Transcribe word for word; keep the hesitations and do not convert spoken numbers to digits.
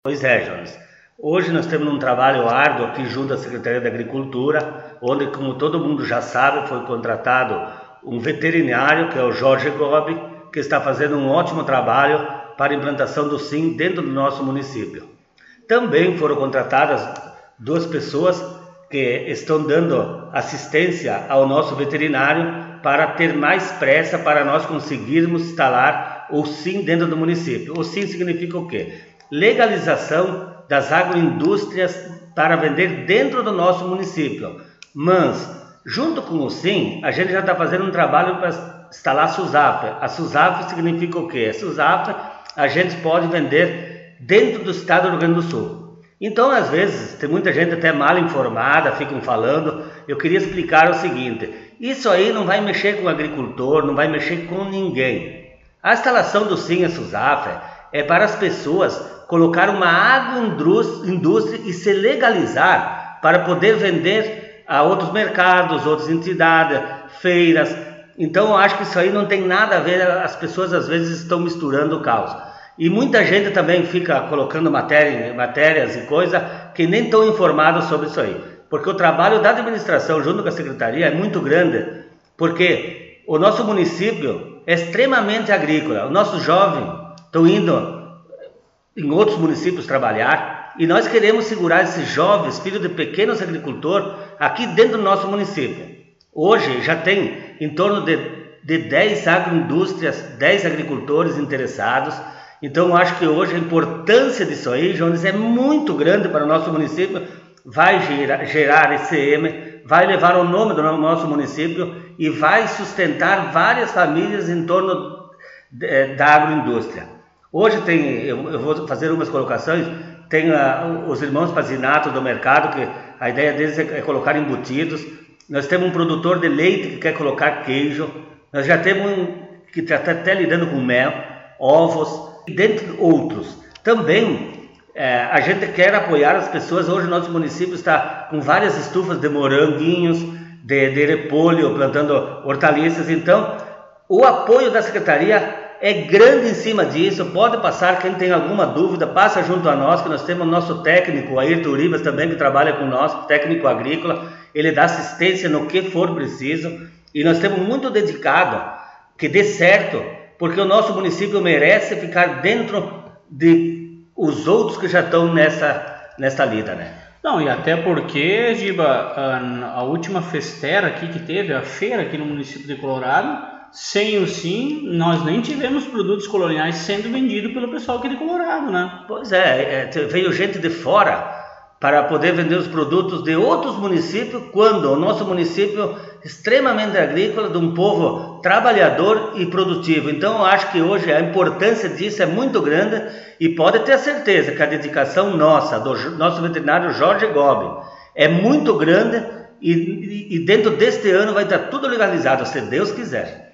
Pois é, Jones. Hoje nós temos um trabalho árduo aqui junto à Secretaria da Agricultura, onde, como todo mundo já sabe, foi contratado um veterinário, que é o Jorge Gobi, que está fazendo um ótimo trabalho para a implantação do SIM dentro do nosso município. Também foram contratadas duas pessoas que estão dando assistência ao nosso veterinário para ter mais pressa para nós conseguirmos instalar o SIM dentro do município. O SIM significa o quê? Legalização das agroindústrias para vender dentro do nosso município. Mas, junto com o SIM, a gente já está fazendo um trabalho para instalar a SUSAF. A SUSAF significa o quê? A SUSAF a gente pode vender dentro do estado do Rio Grande do Sul. Então, às vezes, tem muita gente até mal informada, ficam falando. Eu queria explicar o seguinte: isso aí não vai mexer com o agricultor, não vai mexer com ninguém. A instalação do SIM e a SUSAF é para as pessoas colocar uma agroindústria e se legalizar para poder vender a outros mercados, outras entidades, feiras. Então eu acho que isso aí não tem nada a ver, as pessoas às vezes estão misturando o caos. E muita gente também fica colocando matéria, matérias e coisa que nem estão informados sobre isso aí. Porque o trabalho da administração junto com a secretaria é muito grande, porque o nosso município é extremamente agrícola. Os nossos jovens estão indo em outros municípios trabalhar e nós queremos segurar esses jovens, filhos de pequenos agricultores, aqui dentro do nosso município. Hoje já tem em torno de, de dez agroindústrias, dez agricultores interessados. Então eu acho que hoje a importância disso aí, Jones, é muito grande para o nosso município. Vai gerar, gerar E C M, vai levar o nome do nosso município e vai sustentar várias famílias em torno de, da agroindústria. Hoje tem, eu, eu vou fazer umas colocações, tem uh, os irmãos Pazinato do mercado, que a ideia deles é, é colocar embutidos. Nós temos um produtor de leite que quer colocar queijo. Nós já temos um que está até lidando com mel, ovos, e dentre outros. Também é, a gente quer apoiar as pessoas. Hoje o nosso município está com várias estufas de moranguinhos, de, de repolho, plantando hortaliças. Então, o apoio da secretaria é grande em cima disso. Pode passar, quem tem alguma dúvida, passa junto a nós, que nós temos o nosso técnico, Ayrton Uribas, também, que trabalha com nós, técnico agrícola. Ele dá assistência no que for preciso. E nós temos muito dedicado que dê certo, porque o nosso município merece ficar dentro de os outros que já estão nessa, nessa lida, né? Não, e até porque, Giba, a, a última festera aqui que teve, a feira aqui no município de Colorado, sem o SIM, nós nem tivemos produtos coloniais sendo vendidos pelo pessoal aqui de Colorado, né? Pois é, é, veio gente de fora para poder vender os produtos de outros municípios, quando o nosso município é extremamente agrícola, de um povo trabalhador e produtivo. Então eu acho que hoje a importância disso é muito grande e pode ter certeza que a dedicação nossa, do nosso veterinário Jorge Gobi, é muito grande e, e, e dentro deste ano vai estar tudo legalizado, se Deus quiser.